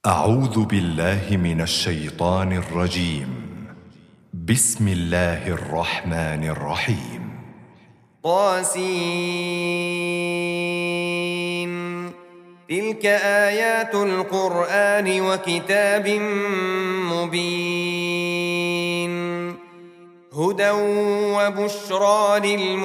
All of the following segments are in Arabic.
أعوذ بالله من الشيطان الرجيم. بسم الله الرحمن الرحيم. طاسين. تلك آيات القرآن وكتاب مبين هدى وبشرى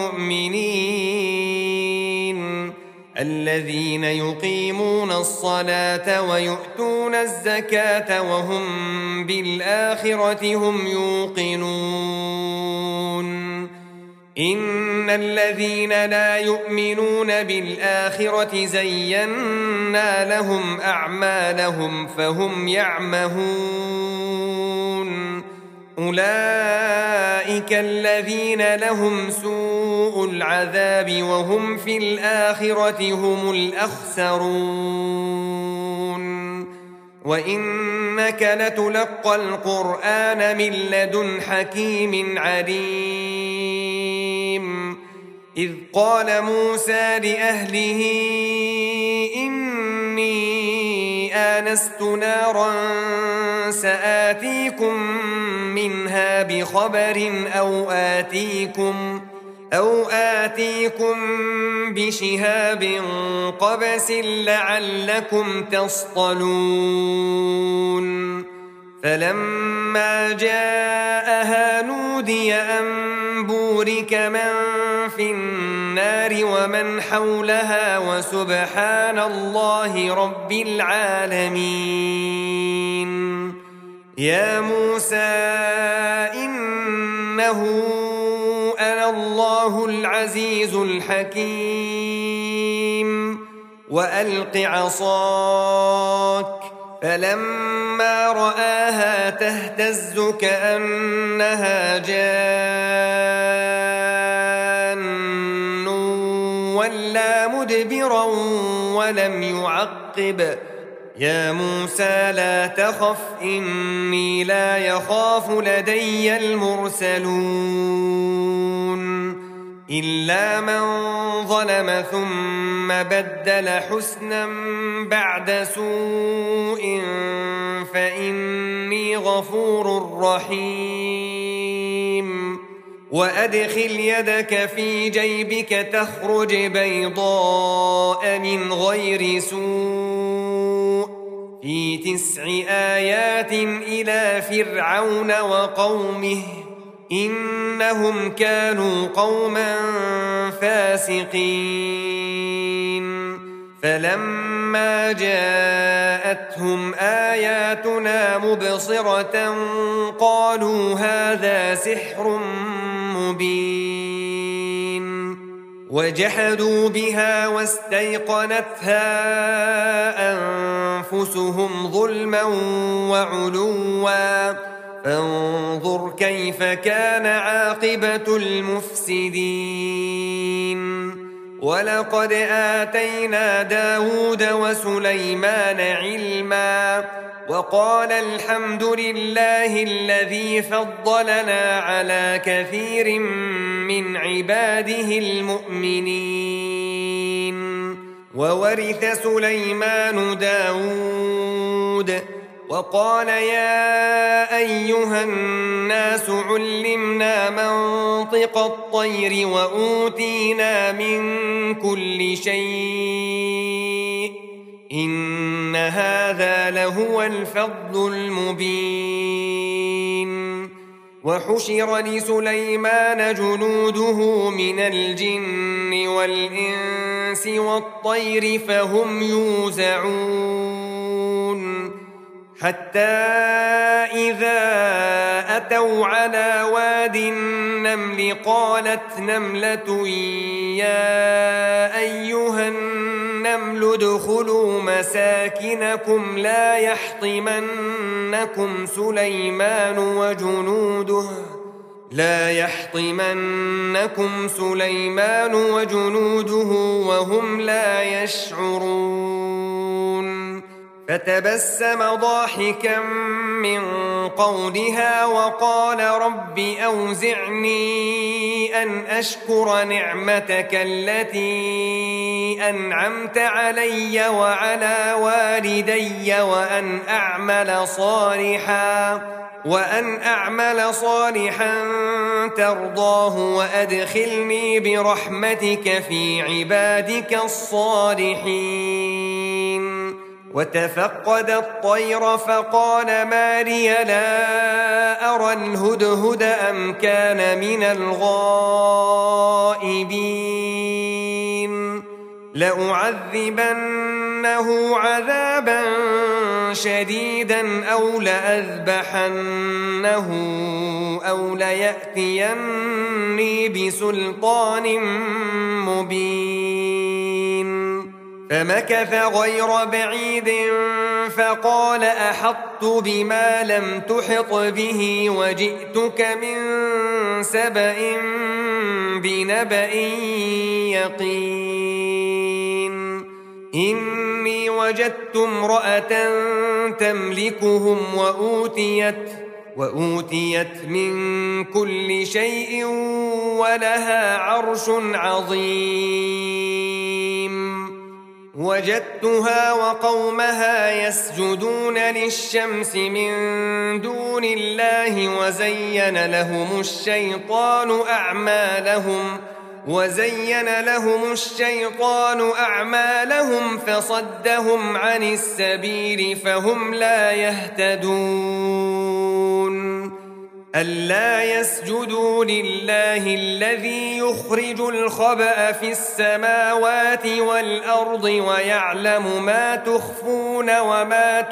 للمؤمنين الذين يقيمون الصلاة ويؤتون الزكاة وهم بالآخرة هم يوقنون. إن الذين لا يؤمنون بالآخرة زينا لهم أعمالهم فهم يعمهون. أولئك الذين لهم سوء العذاب وهم في الآخرة هم الأخسرون. وإنك لتلقى القرآن من لدن حكيم عليم. إذ قال موسى لأهله إني آنست نارا سآتيكم منها بخبر أو آتيكم بشهاب قبس لعلكم تصطلون. فلما جاءها نودي أن بورك من في النار ومن حولها وسبحان الله رب العالمين. يا موسى إنه أنا الله العزيز الحكيم وألق عصاك. فلما رآها تهتز كأنها جان ولا مدبرا ولم يعقب. يا موسى لا تخف إني لا يخاف لدي المرسلون. إلا من ظلم ثم بدل حسنا بعد سوء فإني غفور رحيم. وأدخل يدك في جيبك تخرج بيضاء من غير سوء في 9 آيات إلى فرعون وقومه إنهم كانوا قوما فاسقين. فلما جاءتهم آياتنا مبصرة قالوا هذا سحر مبين. وجحدوا بها واستيقنتها أنفسهم ظلما وعلوا فانظر كيف كان عاقبة المفسدين. ولقد آتينا داود وسليمان علما وقال الحمد لله الذي فضلنا على كثير من عباده المؤمنين. وورث سليمان داود وقال يا أيها الناس علمنا منطق الطير وأوتينا من كل شيء إن هذا لهو الفضل المبين. وحشر لسليمان جنوده من الجن والإنس والطير فهم يوزعون. حتى إذا أتوا على واد النمل قالت نملة يا أيها النمل ادخلوا مساكنكم لا يحطمنكم سليمان وجنوده وهم لا يشعرون. فتبسم ضاحكا من قولها وقال رب أوزعني أن أشكر نعمتك التي أنعمت علي وعلى والدي وأن أعمل صالحا ترضاه وأدخلني برحمتك في عبادك الصالحين. وتفقد الطير فقال ما لي لا أرى الهدهد أم كان من الغائبين لأعذبنه عذابا شديدا أو لأذبحنه أو ليأتيني بسلطان مبين. فمكث غير بعيد فقال أحطت بما لم تحط به وجئتك من سبأ بنبأ يقين. إني وجدت امرأة تملكهم وأوتيت من كل شيء ولها عرش عظيم. وجدتها وقومها يسجدون للشمس من دون الله وزين لهم الشيطان أعمالهم فصدهم عن السبيل فهم لا يهتدون. ألا يسجدوا لله الذي يخرج الخبأ في السماوات والأرض ويعلم ما تخفون وما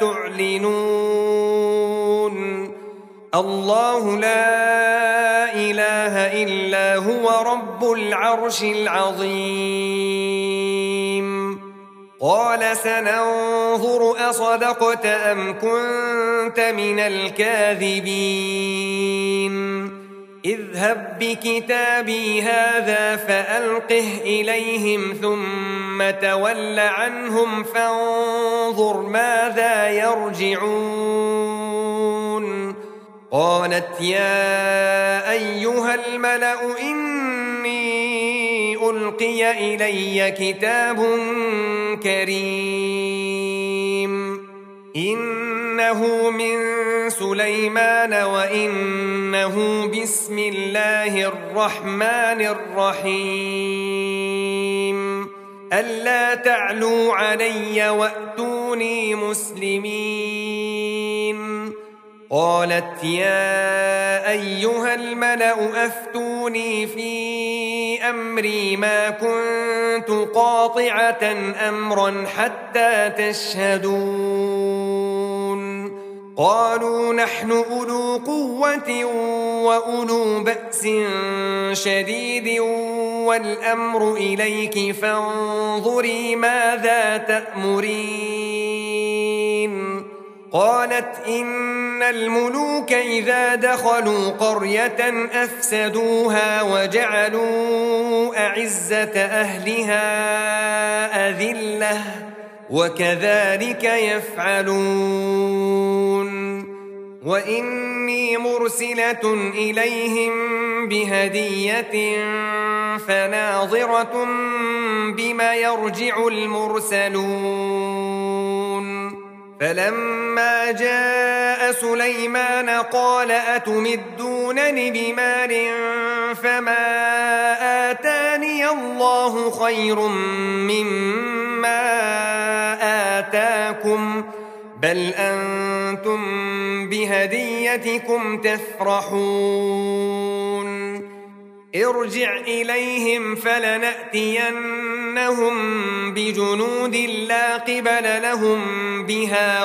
تعلنون. الله لا إله إلا هو رب العرش العظيم. قال سننظر أصدقت أم كنت من الكاذبين. اذهب بكتابي هذا فألقه إليهم ثم تول عنهم فانظر ماذا يرجعون. قالت يا أيها الملأ إني ألقي إلي كتاب كريم إنه من سليمان وإنه بسم الله الرحمن الرحيم ألا تعلوا علي وأتوني مسلمين. قالت يا أيها الملأ أفتوني في أمري ما كنت قاطعة أمرا حتى تشهدون. قالوا نحن أولو قوة وأولو بأس شديد والأمر إليك فانظري ماذا تأمرين. قالت إن الملوك إذا دخلوا قرية أفسدوها وجعلوا أعزة أهلها أذلة وكذلك يفعلون. وإني مرسلة إليهم بهدية فناظرة بما يرجع المرسلون. فلما جاء سليمان قال أتمدونني بمال فما آتاني الله خير مما آتاكم بل أنتم بهديتكم تفرحون. ارجع إليهم فلنأتينهم بجنود لا قبل لهم بها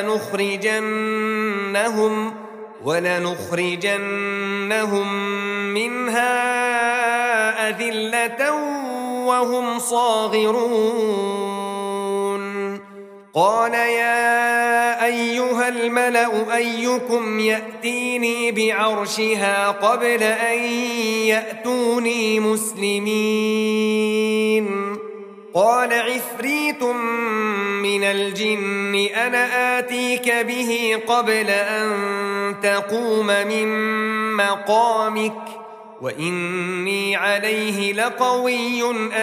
ولنخرجنهم منها أذلة وهم صاغرون. قال يا أيها الملأ أيكم يأتيني بعرشها قبل أن يأتوني مسلمين. قال عفريت من الجن أنا آتيك به قبل أن تقوم من مقامك وإني عليه لقوي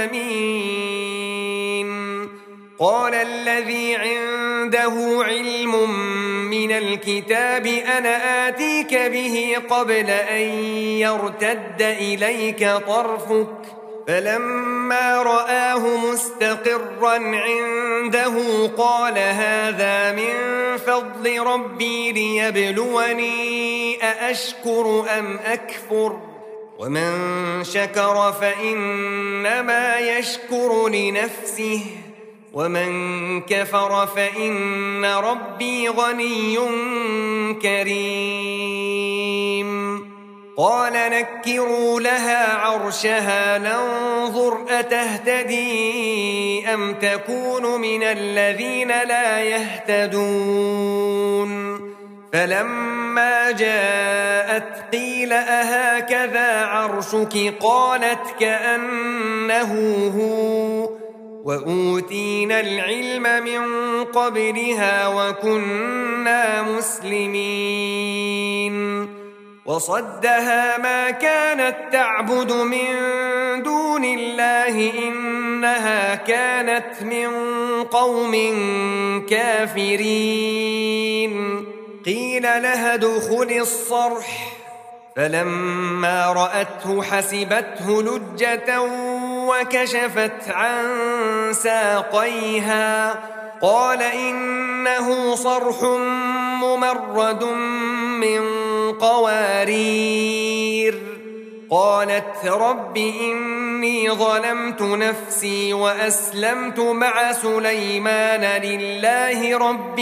أمين. قال الذي عنده علم من الكتاب أنا آتيك به قبل أن يرتد إليك طرفك فلما رآه مستقرا عنده قال هذا من فضل ربي ليبلوني أأشكر أم أكفر ومن شكر فإنما يشكر لنفسه ومن كفر فإن ربي غني كريم. قال نكروا لها عرشها ننظر أتهتدي أم تكون من الذين لا يهتدون. فلما جاءت قيل أهكذا عرشك قالت كأنه هو وأوتينا العلم من قبلها وكنا مسلمين. وصدها ما كانت تعبد من دون الله إنها كانت من قوم كافرين. قيل لها ادخل الصرح فلما رأته حسبته لجة وكشفت عن ساقيها قال إنه صرح ممرد من قوارير. قالت رب إني ظلمت نفسي وأسلمت مع سليمان لله رب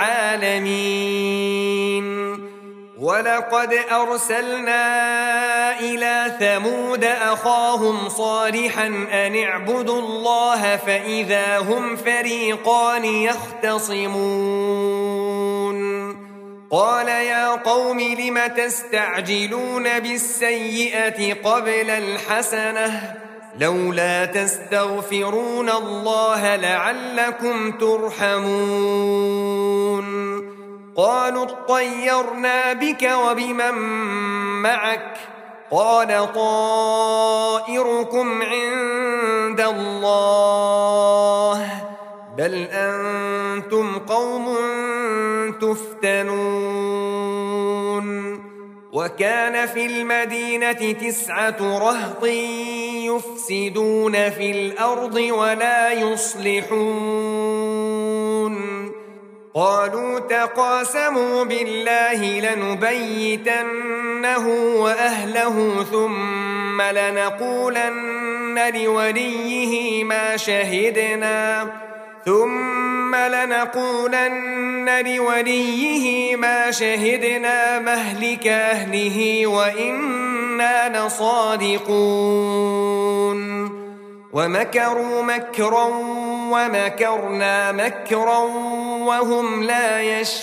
العالمين. ولقد أرسلنا إلى ثمود أخاهم صالحا أن اعبدوا الله فإذا هم فريقان يختصمون. قال يا قوم لم تستعجلون بالسيئة قبل الحسنة لولا تستغفرون الله لعلكم ترحمون. قالوا اطيرنا بك وبمن معك قال طائركم عند الله بل أنتم قوم تفتنون. وكان في المدينة 9 رهط يفسدون في الأرض ولا يصلحون. قالوا تقاسموا بالله لنبيتنه وأهله ثم لنقولن لوليه ما شهدنا مهلك أهله وإنا لصادقون. ومكروا مكرا ومكرنا مكرا وهم لا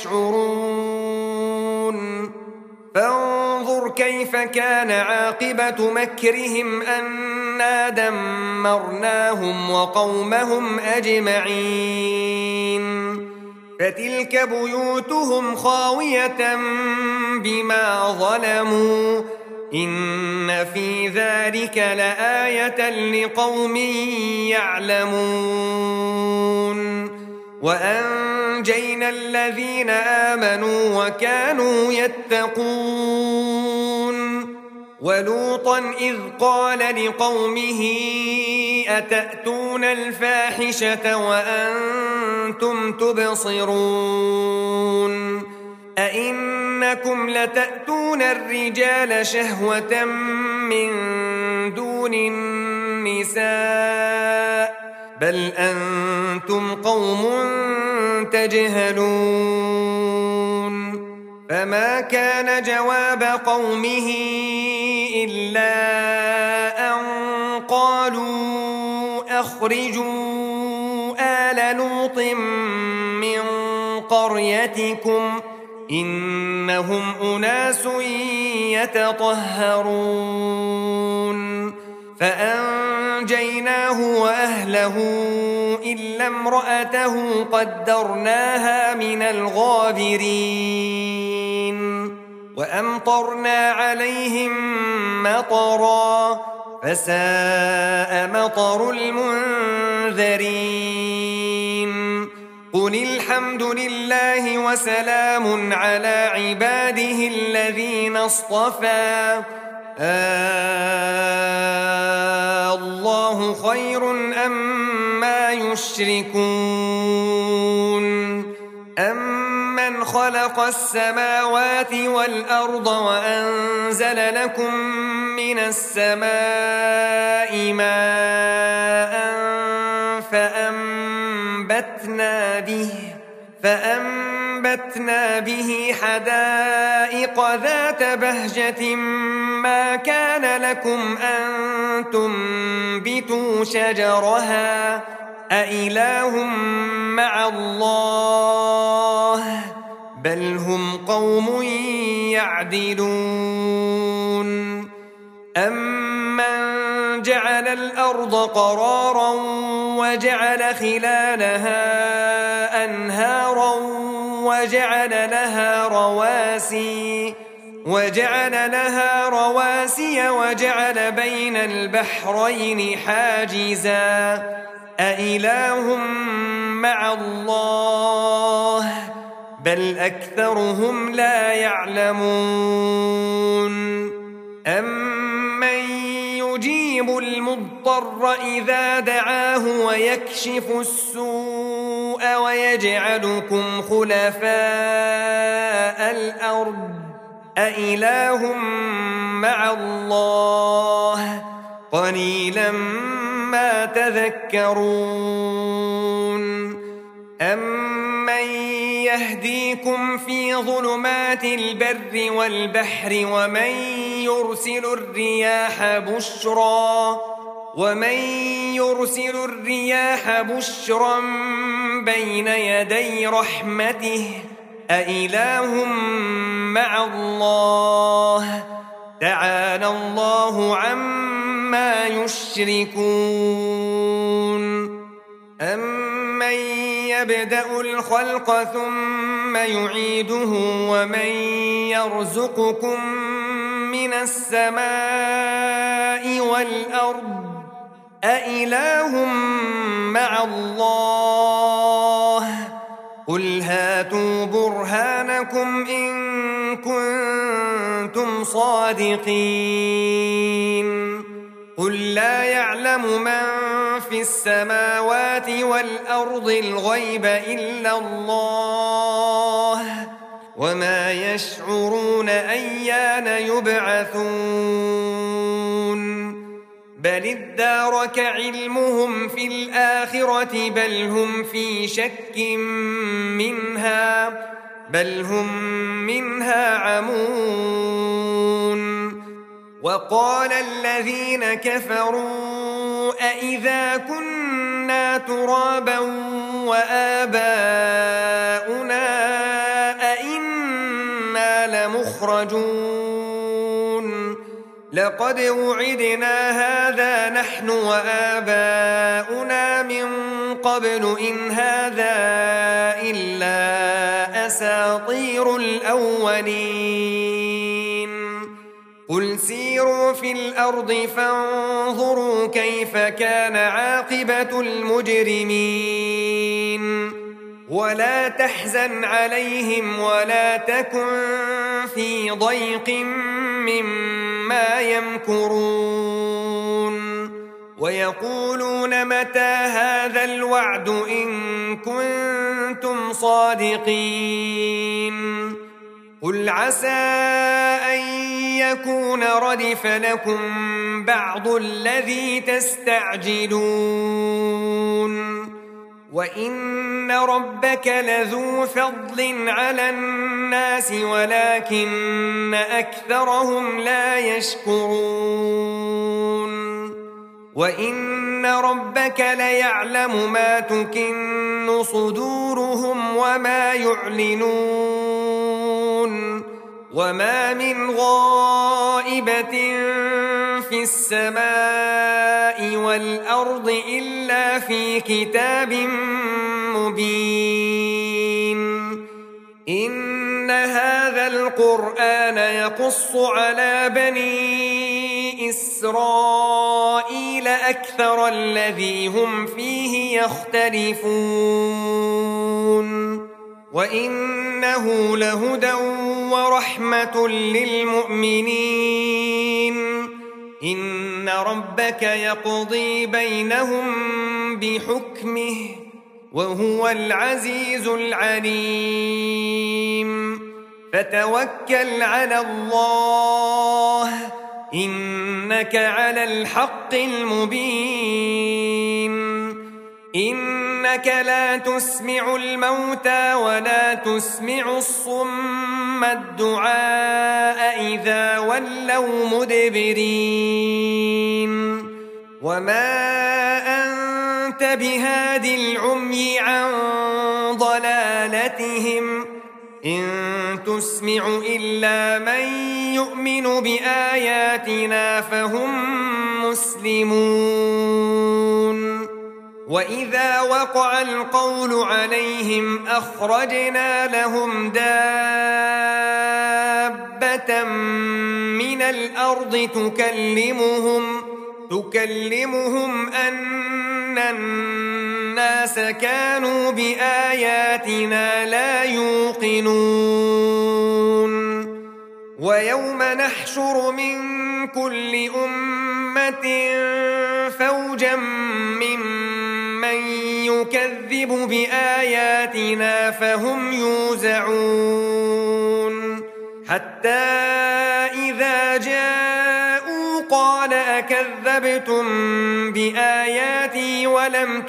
يشعرون. فانظر كيف كان عاقبة مكرهم أنا دمرناهم وقومهم أجمعين. فتلك بيوتهم خاوية بما ظلموا إن في ذلك لآية لقوم يعلمون. وأنجينا الذين آمنوا وكانوا يتقون. ولوطا إذ قال لقومه أتأتون الفاحشة وأنتم تبصرون أئنكم لتأتون الرجال شهوة من دون النساء بل أنتم قوم تجهلون. فما كان جواب قومه إلا أن قالوا أخرجوا آل لوط من قريتكم إنهم أناس يتطهرون. فأنجيناه وأهله إلا امرأته قدرناها من الغابرين وأمطرنا عليهم مطرا فساء مطر المنذرين قل الحمد لله وسلام على عباده الذين اصطفى الله خير أما يشركون أمن خلق السماوات والأرض وأنزل لكم من السماء ماء فأنبتنا به حدائق ذات بهجة ما كان لكم أن تنبتوا شجرها أإله مع الله بل هم قوم يعدلون أمن جعل الأرض قرارا وجعل خلالها أنهارا وجعل لها رواسي وجعل بين البحرين حاجزا أإله مع الله بل أكثرهم لا يعلمون أمن يجيب المضطر إذا دعاه ويكشف السوء ويجعلكم خلفاء الأرض أإله مع الله قليلا ما تذكرون أمن يهديكم في ظلمات البر والبحر ومن يرسل الرياح بشرا بين يدي رحمته أإله مع الله تعالى الله عما يشركون أمن يبدأ الخلق ثم يعيده ومن يرزقكم من السماء والأرض أإله مع الله قل هاتوا برهانكم إن كنتم صادقين قل لا يعلم من في السماوات والأرض الغيب إلا الله وما يشعرون أيان يبعثون بل ادارك علمهم في الآخرة بل هم في شك منها بل هم منها عمون وقال الذين كفروا أإذا كنا ترابا وآباؤنا أئنا لمخرجون لقد وعدنا هذا نحن وآباؤنا من قبل إن هذا إلا أساطير الأولين قل سيروا في الأرض فانظروا كيف كان عاقبة المجرمين ولا تحزن عليهم ولا تكن في ضيق مما يمكرون ويقولون متى هذا الوعد إن كنتم صادقين قل عسى أن يكون ردف لكم بعض الذي تستعجلون وإن ربك لذو فضل على الناس ولكن أكثرهم لا يشكرون وإن ربك ليعلم ما تكن صدورهم وما يعلنون وما من غائبة في السماء والأرض إلا في كتاب مبين إن هذا القرآن يقص على بني إسرائيل أكثر الذي هم فيه يختلفون وإنه لهدى ورحمة للمؤمنين إن ربك يقضي بينهم بحكمه وهو العزيز العليم فتوكل على الله إنك على الحق المبين إنك لا تسمع الموتى ولا تسمع الصم الدعاء إذا ولوا مدبرين وما أنت بهاد العمي عن ضلالتهم إن تسمع إلا من يؤمن بآياتنا فهم مسلمون وإذا وقع القول عليهم أخرجنا لهم دابة من الأرض تكلمهم أن الناس كانوا بآياتنا لا يوقنون ويوم نحشر من كل أمة فوجا ممن يكذب بآياتنا فهم يوزعون حتى إذا جاءوا قال أكذبتم بآياتي ولم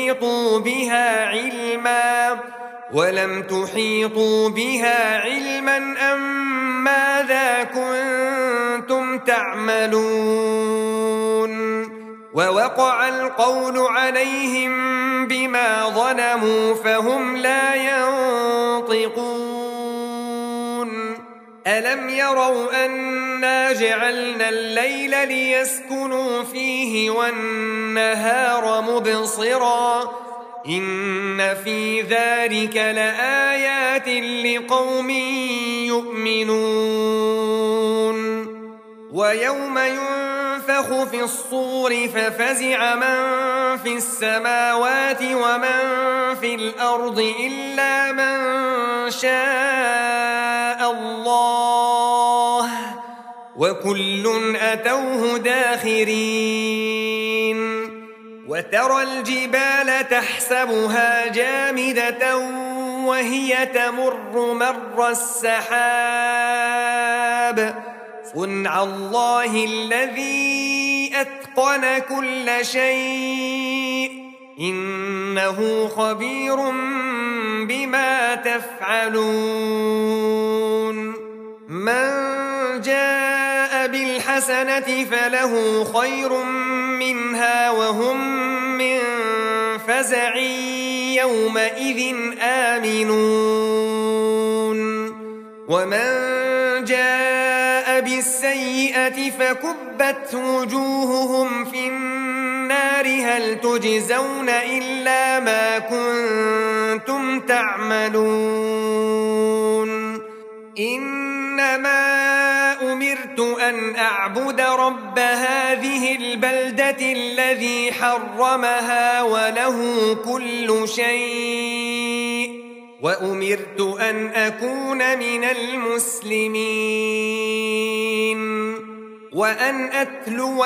تحيطوا بها علما أم ماذا كنتم تعملون ووقع القول عليهم بما ظلموا فهم لا ينطقون ألم يروا أنا جعلنا الليل ليسكنوا فيه والنهار مبصرا إن في ذلك لآيات لقوم يؤمنون ويوم ينفخ في الصور ففزع من في السماوات ومن في الأرض إلا من شاء الله وكل أتوه داخرين وترى الجبال تحسبها جامدة وهي تمر مر السحاب صنع الله الذي أتقن كل شيء إنه خبير بما تفعلون من جاء بالحسنة فله خير منها وهم من فزع يومئذ آمنون ومن جاء بالسيئة فكبت وجوههم في النار هل تجزون إلا ما كنتم تعملون إنما أمرت أن أعبد رب هذه البلدة الذي حرمها وله كل شيء وأمرت أن أكون من المسلمين وأن أتلو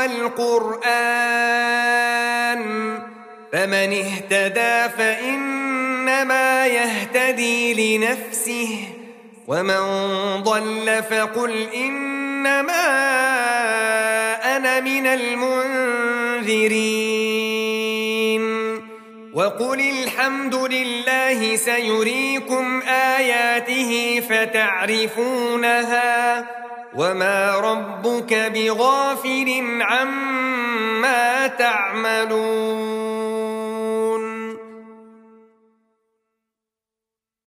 القرآن فمن اهتدى فإنما يهتدي لنفسه ومن ضل فقل إنما أنا من المنذرين وقل الحمد لله سيريكم آياته فتعرفونها وما ربك بغافل عما تعملون